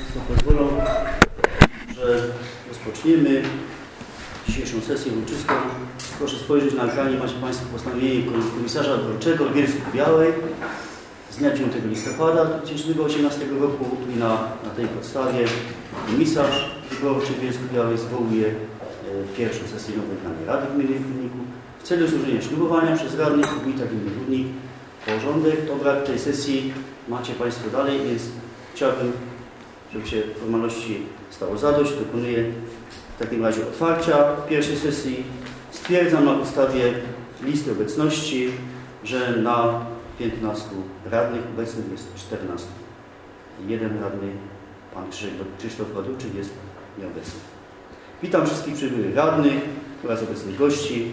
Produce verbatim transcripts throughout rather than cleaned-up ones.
Państwo pozwolą, że rozpoczniemy dzisiejszą sesję uroczystą. Proszę spojrzeć na ekranie, macie Państwo postanowienie komisarza wyborczego w Bielsku-Białej z dnia dziewiątego listopada dwa tysiące osiemnastego roku i na, na tej podstawie komisarz wyborczy w Bielsku-Białej zwołuje e, pierwszą sesję nowej Rady Gminy Rudniku w celu złożenia ślubowania przez radnych wójta gminy Rudnik. Porządek obrad tej sesji macie Państwo dalej, więc chciałbym, żeby się formalności stało zadość. Dokonuję w takim razie otwarcia pierwszej sesji. Stwierdzam na podstawie listy obecności, że na piętnastu radnych obecnych jest czternastu. Jeden radny, pan Krzysztof Wadurczyk, jest nieobecny. Witam wszystkich przybyłych radnych oraz obecnych gości.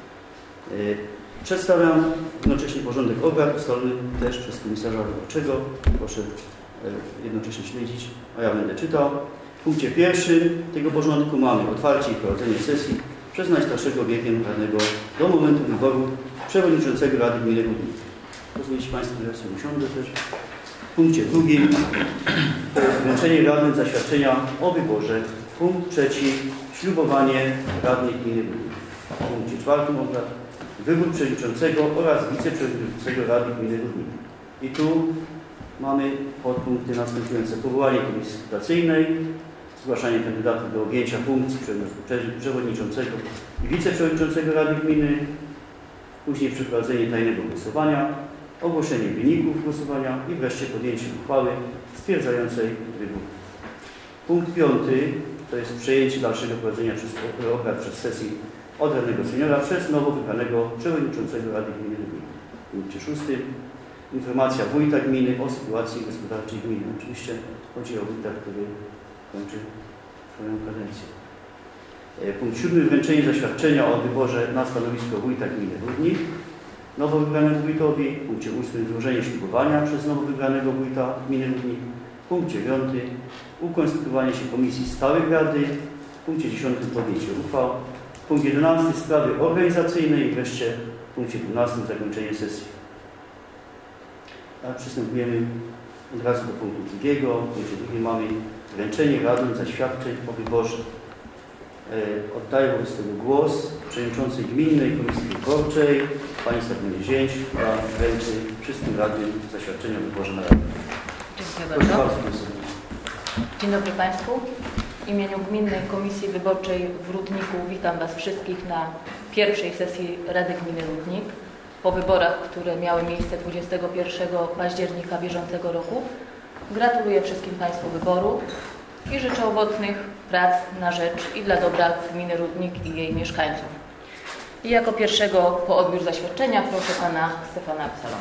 Przedstawiam jednocześnie porządek obrad ustalony też przez komisarza wyborczego. Proszę jednocześnie śledzić, a ja będę czytał. W punkcie pierwszym tego porządku mamy otwarcie i prowadzenie sesji przez najstarszego wiekiem radnego do momentu wyboru przewodniczącego Rady Gminy Rudnik. Pozwolicie Państwo, że ja sobie usiądę też. W punkcie drugim to jest wręczenie radnym zaświadczenia o wyborze. Punkt trzeci ślubowanie radnych Gminy Rudnik. W punkcie czwartym obrad wybór przewodniczącego oraz wiceprzewodniczącego Rady Gminy Rudnik. I tu mamy podpunkty następujące: powołanie komisji skrutacyjnej, zgłaszanie kandydatów do objęcia funkcji przewodniczącego i wiceprzewodniczącego Rady Gminy, później przeprowadzenie tajnego głosowania, ogłoszenie wyników głosowania i wreszcie podjęcie uchwały stwierdzającej wybór. Punkt piąty to jest przejęcie dalszego prowadzenia przez obrad przez sesję od radnego seniora przez nowo wybranego przewodniczącego Rady Gminy Rudnik. W punkcie szóstym informacja wójta gminy o sytuacji gospodarczej gminy. Oczywiście chodzi o wójta, który kończy swoją kadencję. Punkt siódmy wręczenie zaświadczenia o wyborze na stanowisko wójta gminy Rudnik nowo wybranemu wójtowi. W punkcie ósmym złożenie ślubowania przez nowo wybranego wójta gminy Rudnik. Punkt dziewiąty ukonstytuowanie się komisji stałych rady. W punkcie dziesiątym podjęcie uchwał. Punkt jedenasty sprawy organizacyjne i wreszcie w punkcie dwunastym zakończenie sesji. A przystępujemy od razu do punktu drugiego. W punkcie drugim mamy wręczenie radnym zaświadczeń o wyborze. E, oddaję wobec tego głos przewodniczącej Gminnej Komisji Wyborczej, pani Stefanie Zięć, która wręczy wszystkim radnym zaświadczenia o wyborze na radę. Dziękuję bardzo. Dzień dobry Państwu. W imieniu Gminnej Komisji Wyborczej w Rudniku witam Was wszystkich na pierwszej sesji Rady Gminy Rudnik po wyborach, które miały miejsce dwudziestego pierwszego października bieżącego roku. Gratuluję wszystkim Państwu wyboru i życzę owocnych prac na rzecz i dla dobra Gminy Rudnik i jej mieszkańców. I jako pierwszego po odbiór zaświadczenia proszę Pana Stefana Absalona.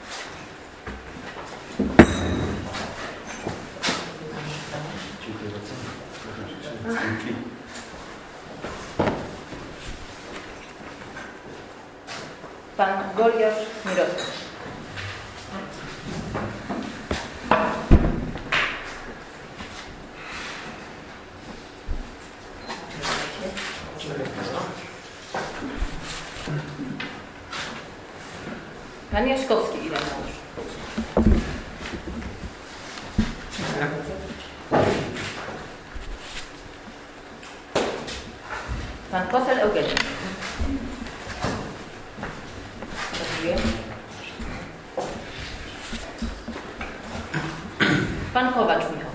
Pan Goliasz Mirosław. Pan Jaśkowski Ireneusz. Pan Kosel Eugeniusz. Dziękuję. Pan Kowacz Michał.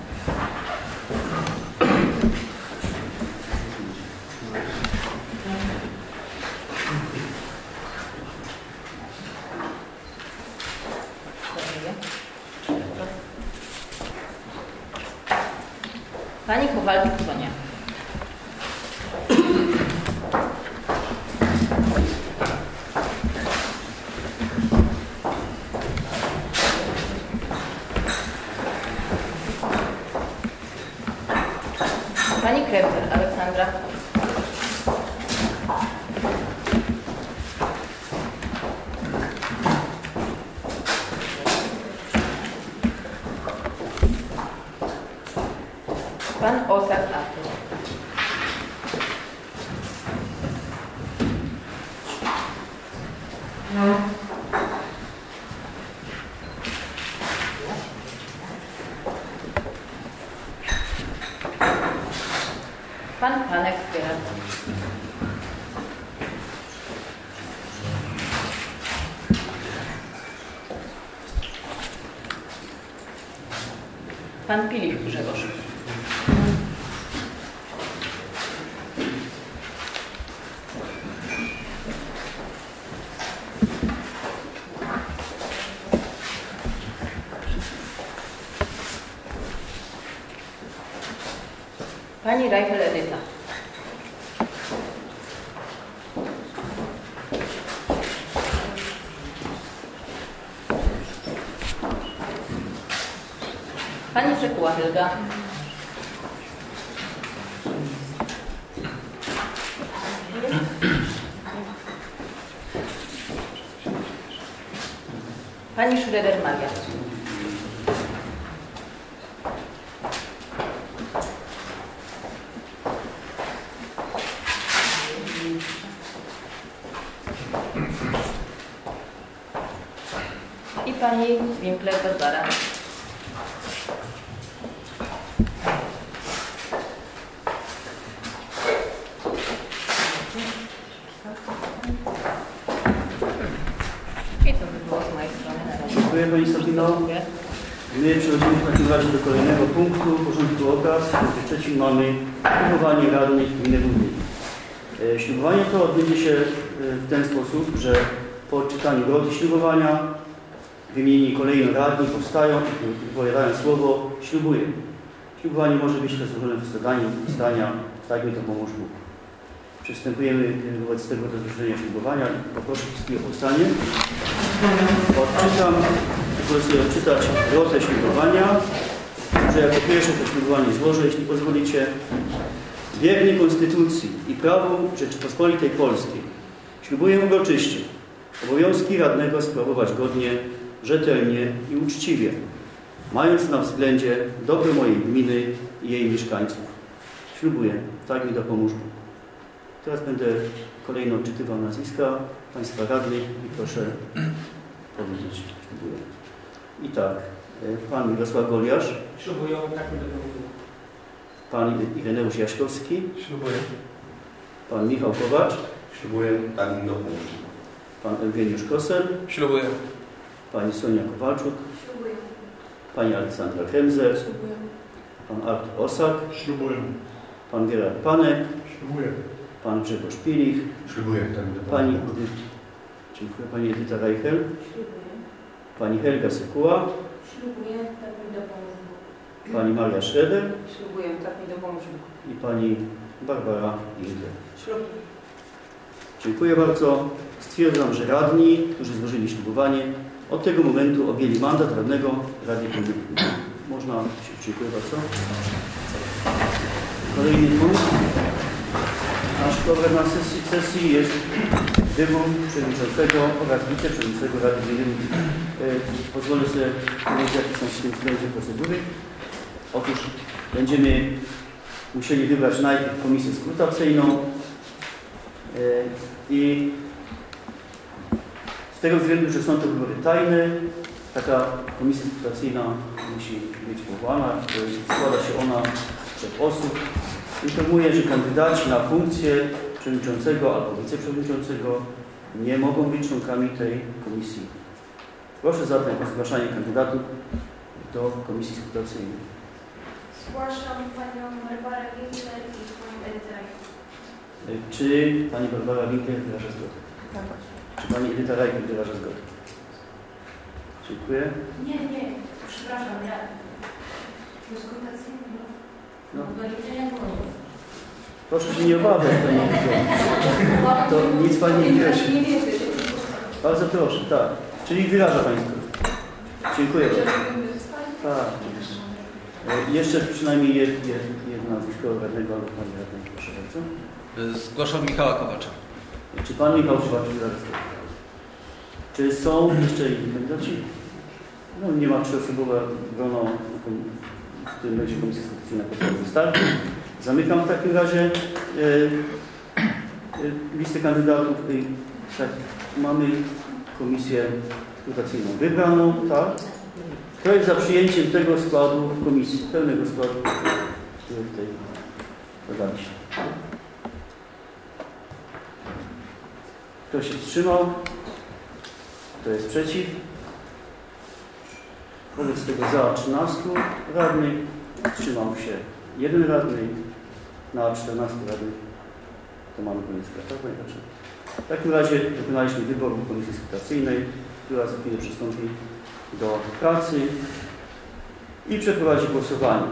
Pani Kowalczyk Sonia. Pani Kremser Aleksandra. Pan Osak Artur. No. Pan Panek Gerard. Pan Pilich Grzegorz. Pani Reichel Edyta. Pani Sekuła Helga. Pani Schroeder Maria. I pani Winkler Barbara. I to by było z mojej strony na razie. Dziękuję Pani Sabino. My przechodzimy w takim razie do kolejnego punktu porządku obrad. W punkcie trzecim mamy ślubowanie radnych gminy Rudnik. E, ślubowanie to odbędzie się w ten sposób, że po odczytaniu drogi ślubowania wymienieni kolejno radni powstają i wypowiadają słowo ślubuję. Ślubowanie może być to złożone w zdaniu zdania, tak mi to pomóż Bóg. Przystępujemy wobec tego do złożenia ślubowania. Poproszę wszystkich o powstanie. Odczytam, pozwolę sobie odczytać drogę ślubowania, że jako pierwsze to ślubowanie złożę, jeśli pozwolicie. Wierny Konstytucji i prawu Rzeczypospolitej Polskiej ślubuję uroczyście obowiązki radnego sprawować godnie, rzetelnie i uczciwie, mając na względzie dobro mojej gminy i jej mieszkańców. Ślubuję, tak mi dopomóż Bóg. Teraz będę kolejno odczytywał nazwiska Państwa radnych i proszę powiedzieć, ślubuję. I tak, Pan Mirosław Goliarz. Ślubuję, tak mi dopomóż Bóg. Pan Ireneusz Jaśkowski. Ślubuję. Pan Michał Kowacz. Ślubuję, tak mi dopomóż Bóg. Pan Eugeniusz Kosel. Ślubuję. Pani Sonia Kowalczuk. Ślubuję. Pani Aleksandra Kremzer. Ślubuję. Pan Artur Osak. Ślubuję. Pan Gerard Panek. Ślubuję. Pan Grzegorz Pilich. Ślubuję, tak mi dopomóż Pani Bóg. Edyta, dziękuję. Pani Edyta Reichel. Ślubuję. Pani Helga Sekuła. Ślubuję, tak mi dopomóż Bóg. Pani Maria Schroeder. Ślubuję, tak mi dopomóż Bóg. I Pani Barbara Winkler. Ślubuję. Dziękuję bardzo. Stwierdzam, że radni, którzy złożyli ślubowanie, od tego momentu objęli mandat radnego Rady Gminy. Można się. Dziękuję bardzo. Kolejny punkt. Nasz program na sesji, sesji jest wybór przewodniczącego oraz wiceprzewodniczącego Rady Gminy. Pozwolę sobie powiedzieć, jakie są w tym względzie procedury. Otóż będziemy musieli wybrać najpierw komisję skrutacyjną i z tego względu, że są to wybory tajne, taka komisja skrutacyjna musi być powołana. Składa się ona z trzech osób. Informuję, że kandydaci na funkcję przewodniczącego albo wiceprzewodniczącego nie mogą być członkami tej komisji. Proszę zatem o zgłaszanie kandydatów do komisji skrutacyjnej. Zgłaszam Panią Barbarę Winkler i Panią Edytę Reichel. Czy Pani Barbara Winkler wyraża zgodę? Tak. Czy Pani Edyta Reichel wyraża zgodę? Dziękuję. Nie, nie, przepraszam, ja. Dyskutacyjnie. No. Do liczenia głosów. Proszę się nie obawiać, Pani Edyto. To nic Pani nie prosi. Nie wiem, Bardzo proszę, tak. Czyli wyraża Pani zgodę. Dziękuję bardzo. Tak. E, Jeszcze przynajmniej jed, jed, jedno nazwisko radnego albo Pani radnej. Proszę bardzo. Zgłaszam Michała Kowacza. Czy Pan Michał Kowacz wyraża zgodę? Czy są jeszcze inni kandydaci? No nie ma trzyosobowe grono, w którym będzie komisja konstytucyjna podstawowa wystarczy. Zamykam w takim razie e, e, listę kandydatów. E, tak, mamy komisję skrutacyjną wybraną, tak? Kto jest za przyjęciem tego składu komisji, pełnego składu, który tutaj dodaliście. Kto się wstrzymał? Kto jest przeciw? Wobec tego za trzynastu radnych, wstrzymał się jeden radny, na czternastu radnych to mamy koniec sprawy, tak? W takim razie dokonaliśmy wyboru komisji skrutacyjnej, która za chwilę przystąpi do pracy i przeprowadzi głosowanie.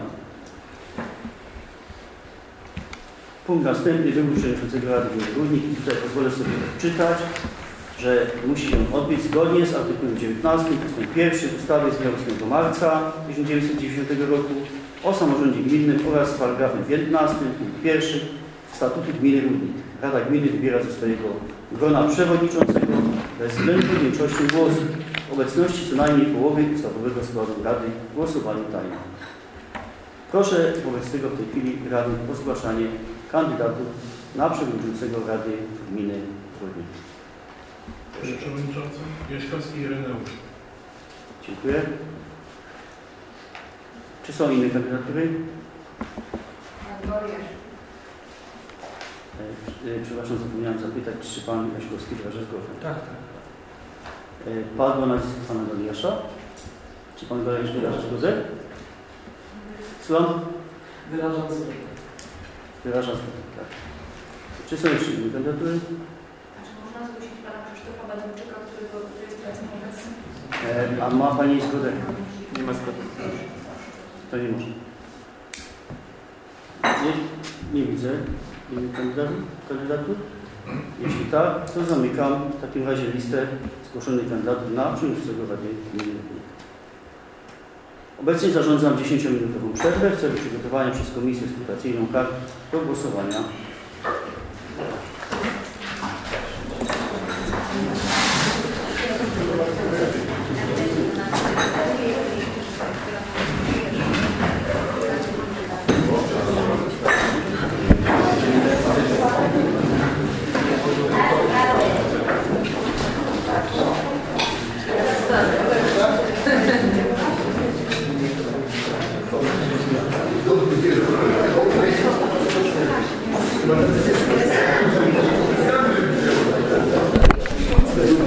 Punkt następny, wybór przewodniczącego Rady Gminy Rudnik. I tutaj pozwolę sobie odczytać, że musi się odbyć zgodnie z artykułem dziewiętnastym ustęp pierwszy ustawy z dnia ósmego marca tysiąc dziewięćset dziewięćdziesiątego roku o samorządzie gminnym oraz z paragrafem piętnastym punkt pierwszy Statutu Gminy Rudnik. Rada Gminy wybiera ze swojego grona przewodniczącego bezwzględną większością głosów w obecności co najmniej połowy ustawowego składu Rady w głosowaniu tajnym. Proszę wobec tego w tej chwili radnych o zgłaszanie kandydatów na przewodniczącego Rady Gminy Rudnik. Panie Przewodniczący, Jaśkowski Ireneusz. Dziękuję. Czy są inne kandydatury? E, Przepraszam, zapomniałem zapytać, czy pan Jaśkowski wyraża zgodę? Tak, tak. E, Padło nazwisko pana Goliasza. Czy pan Goliasz wyraża zgodę? Słucham? Wyrażam zgodę. Wyraża zgodę, tak. Czy są jeszcze inne kandydatury? A czy można zgłosić pana Krzysztofa Badamczyka, którego który jest obecny obecny? E, a ma pani zgodę? Nie ma zgody. To nie może. Nie, nie widzę innych kandydatów, kandydatów. Jeśli tak, to zamykam w takim razie listę zgłoszonych kandydatów na przewodniczącego Rady Gminy Rudnik. Obecnie zarządzam dziesięciominutową przerwę w celu przygotowania przez Komisję Skrutacyjną kart do głosowania. Thank you.